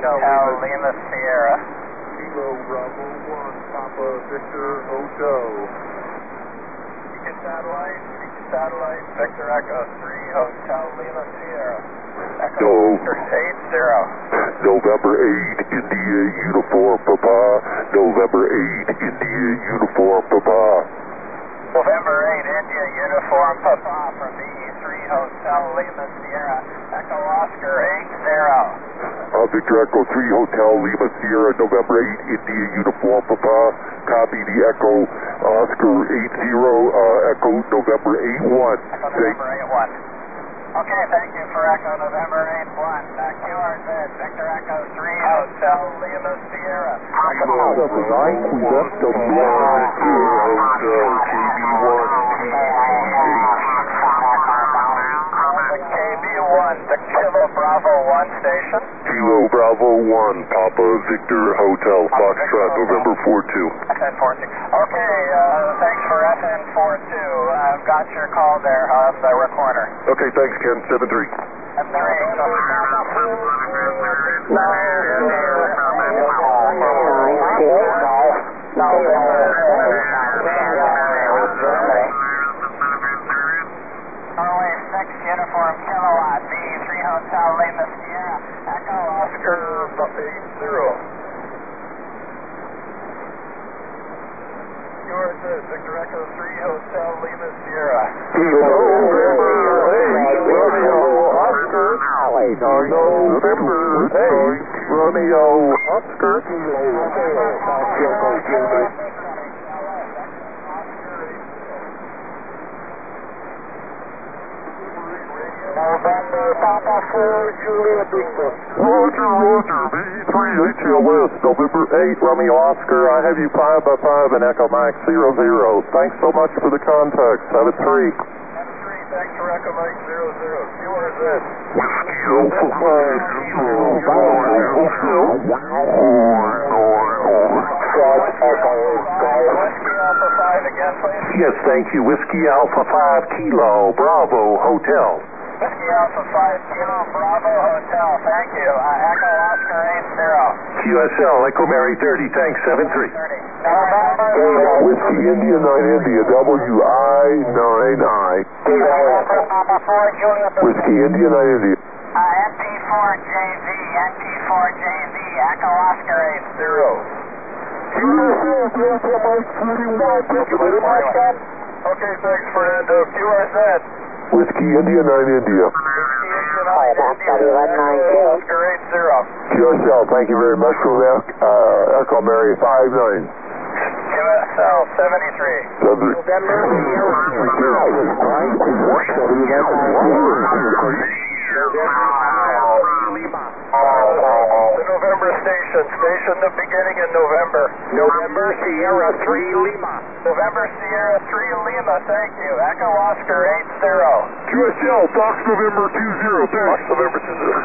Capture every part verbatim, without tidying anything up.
Hotel Lima Sierra. Kilo Bravo one, Papa Victor Hotel. Beacon Satellite, Beacon Satellite, Victor Echo three, Hotel Lima Sierra. Echo No. Oscar eight zero. November eighth, India Uniform Papa. November eighth, India Uniform Papa. November eighth, India Uniform Papa from B E three, Hotel Lima Sierra. Echo Oscar eight zero. Uh, Victor Echo three, Hotel Lima Sierra, November eighth, India Uniform Papa. Copy the Echo Oscar eight zero, uh, Echo November eight one. Echo November eight one. Okay, thank you for Echo November eight one. Uh, Q R Z, Victor Echo three, Hotel Lima Sierra. Number nine, Quebec, W R two, Hotel K B one, The K B one, the Kilo Bravo one station. Kilo Bravo one, Papa Victor Hotel, Foxtrot, November four two. F N four two. Okay, uh, thanks for F N four two. I've got your call there, on the recorder. Okay, thanks, Ken. seven three. F three. Norway six Uniform Kilowatt, B E three Hotel Lima Sierra. Echo Oscar eight zero. Q R Z, Victor Echo three Hotel Lima Sierra. November eighth, Romeo Oscar. November eighth, Romeo Oscar. November Papa four Juliet Victor. Roger, Roger, B three H L S, November eighth, Romeo Oscar. I have you five by five and Echo Mike zero zero. Thanks so much for the contact. seven three. seven three, thanks for Echo Mike zero zero. Q R Z. Whiskey Alpha five, Kilo Whiskey Alpha five again, please. Yes, thank you. Whiskey Alpha five, Kilo Bravo Hotel. Whiskey Alpha five Kilo Bravo Hotel, thank you. Uh, Echo Oscar eight zero. Q S L, Echo Mary thirty, thanks, seven three. thirty. November. Whiskey India nine India, W I nine I. November Papa four Juliet Victor. Whiskey India nine India. Uh, N T four J V, N T four J V, Echo Oscar eight zero. Q S L, Delta Mike forty-one, thank you very much. Okay, thanks, Fernando. Q R Z. Whiskey India nine India. Whiskey India nine India, Echo Oscar eight zero. Q S L, thank you very much for that. Uh, Echo Mary five nine. Q S L seventy-three. seven three. The November station, station the beginning in November. November Sierra three Lima. November Sierra three Lima, thank you. Echo Oscar eight zero. Q S L, Fox November two zero. Fox November two zero.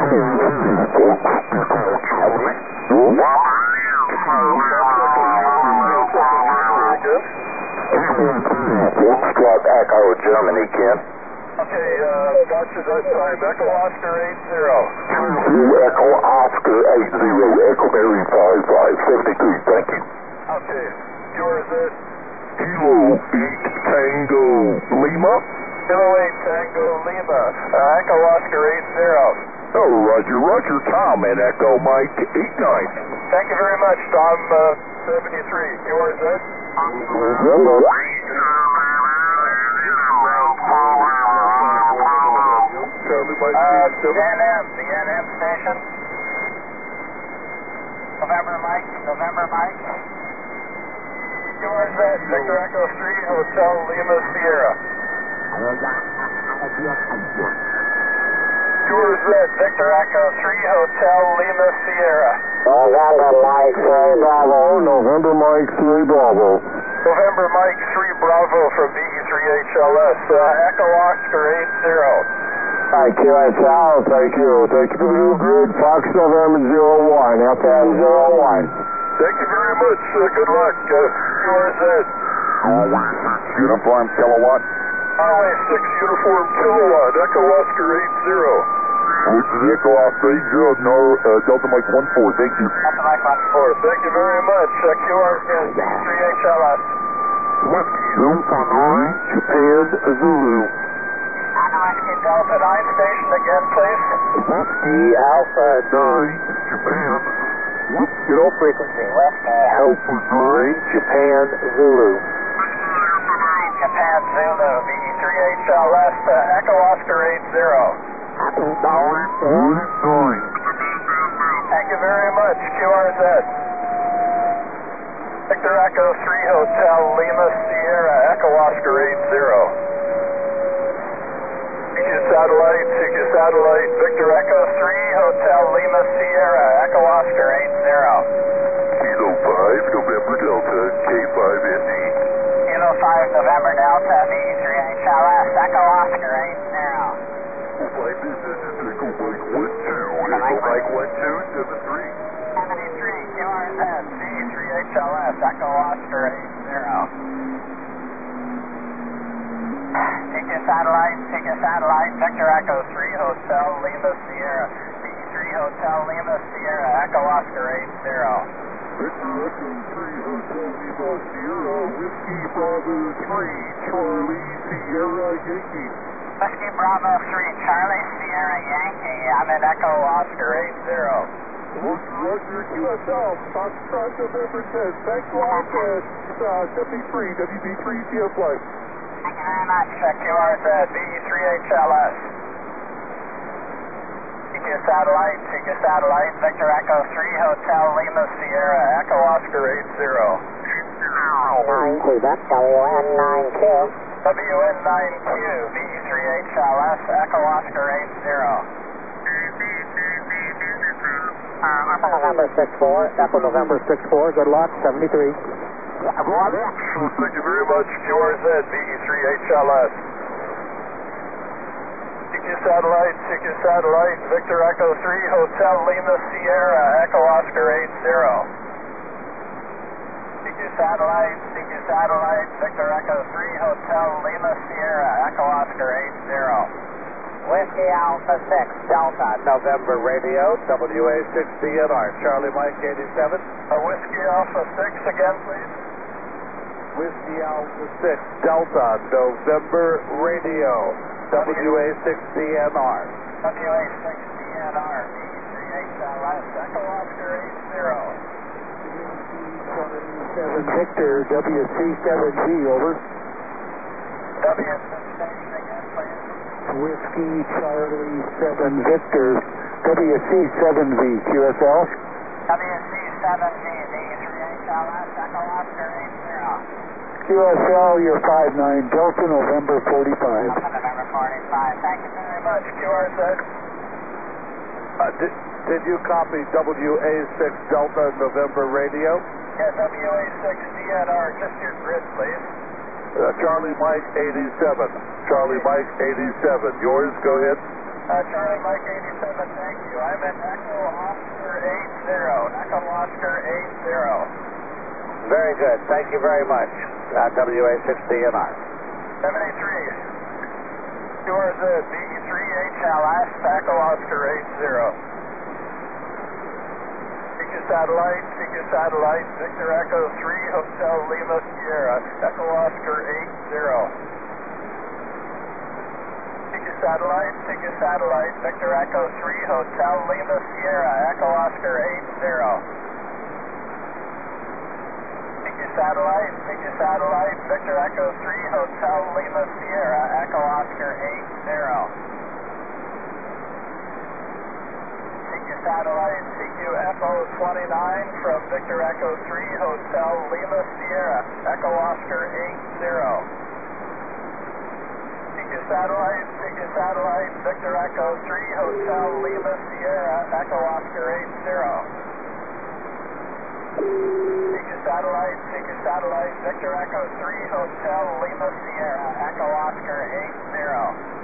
Foxtrot Echo, Germany, Ken. Okay, uh, gotcha that time. Echo Oscar eight zero. Echo Oscar eight zero, Echo Mary five five, seventy-three, thank you. Okay, Q R Z. Kilo eight Tango Lima. Kilo eight Tango Lima. Uh, Echo Oscar eight zero. Oh, Roger, Roger, Tom, and Echo Mike eight nine. Thank you very much, Tom uh, seventy-three. Q R Z. November. Uh, the N M, the N M station. November Mike, November Mike. Q R Z, Victor Echo three, Hotel Lima Sierra. Q R Z, Victor Echo three, Hotel Lima Sierra. November Mike three Bravo, November Mike three Bravo. November Mike three Bravo from B E three H L S, uh, Echo Oscar eight zero. Hi, Q S L, thank you. Thank you for the new group. Fox November zero one, F M zero one. Thank you very much. Uh, good luck. Uh, Q R Z. Uniform Kilowatt. Highway six Uniform Kilowatt, Echo Oscar eight zero. Which is Echo Oscar eight zero, no, uh, Delta Mike one four, thank you. Delta Mike one four, thank you very much. Uh, Q R Z B three H L S. Whiskey Delta nine, Japan, Zulu. Delta Whiskey Delta nine, station again, please. Whiskey Alpha nine, Japan. Get off Frequency, Whiskey Alpha nine, Japan, Zulu. Alpha nine, Japan, Zulu, B three H L S, uh, Echo Oscar eight zero. Apple nine, one nine. Thank you very much, Q R Z. Victor Echo three Hotel Lima Sierra, Echo Oscar eight zero. C Q Satellite, C Q Satellite, Victor Echo three Hotel Lima Sierra, Echo Oscar eight zero. Kilo five, November Delta, K five N D. Kilo five November Delta, B three H L S, Echo Oscar eight zero. Flight business is Echo Mike one two, Echo Mike one two, seven three. seventy-three, Q R Z, B three H L S, Echo Oscar eight zero. C Q Satellite, C Q Satellite, Victor Echo three Hotel Lima Sierra, B three Hotel Lima Sierra, Echo Oscar eight zero. Victor Echo three Hotel Lima Sierra, Whiskey Bravo three, Charlie Sierra Yankee. Whiskey Bravo three, Charlie Sierra Yankee, I'm in Echo Oscar eight zero. Roger, Q S L, Foxtrot November ten, thanks a lot, uh, seventy-three, W B three, C F flight. Thank you very much, uh, Q R Z, B three H L S. C Q Satellite, C Q Satellite, Victor Echo three Hotel Lima Sierra, Echo Oscar eight zero. nine Quebec, W N nine Q. W N nine Q, B three H L S, Echo Oscar eight zero. Uh, Echo November six four, Echo November six four, good luck, seventy-three. Thank you very much, Q R Z, B three H L S. C Q Satellite, C Q Satellite, Victor Echo three Hotel Lima Sierra, Echo Oscar eight zero. C Q Satellite, C Q Satellite, Victor Echo three Hotel Lima Sierra, Echo Oscar eight zero. Whiskey Alpha six, Delta, November Radio, W A six D N R, Charlie Mike eighty-seven. Uh, Whiskey Alpha six again, please. Whiskey Alpha six, Delta, November Radio, W A six D N R. W A six D N R, B three H L S, Echo Oscar eight zero. seven Victor, W C seven V, over. W six station again, please. Whiskey Charlie seven Victor, W C seven V, Q S L. W C seven V, B three H L S, Echo Oscar eight zero. Q S L, you're five nine, Delta November forty-five. Delta November forty-five, thank you very much, Q R Z. Uh, did, did you copy W A six Delta November Radio? Yeah, W A six D N R, just your grid, please. Uh, Charlie Mike eighty-seven. Charlie Mike eighty-seven. Yours, go ahead. Uh, Charlie Mike eighty-seven, thank you. I'm in Echo Oscar eight zero. Echo Oscar eight zero. Very good. Thank you very much. Uh, W A six D N R. seventy-three. Q R Z, B three H L S, Echo Oscar eight zero. C Q Satellite, C Q Satellite, Victor Echo three, Hotel Lima Sierra, Echo Oscar eight zero. C Q Satellite, C Q Satellite, Victor Echo three, Hotel Lima Sierra, Echo Oscar eight zero. C Q Satellite, C Q Satellite, Victor Echo three, Hotel Lima Sierra, Echo Oscar eight zero. C Q Satellite, C Q Echo twenty-nine from Victor Echo three, Hotel Lima Sierra, Echo Oscar eight zero. C Q Satellite, C Q Satellite, Victor Echo three, Hotel Lima Sierra, Echo Oscar eight zero. C Q Satellite, C Q Satellite, Victor Echo three, Hotel Lima Sierra, Echo Oscar eight zero.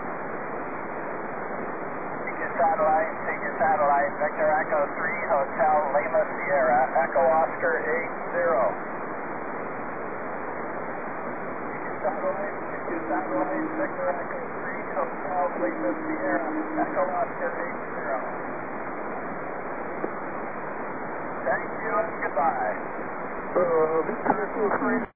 C Q Satellite, C Q Satellite, Victor Echo three, Hotel Lima Sierra, Echo Oscar eight zero. C Q Satellite, C Q Satellite, Victor Echo three, Hotel Lima Sierra, Echo Oscar eight zero. Thank you and goodbye. Uh, Victor Echo three.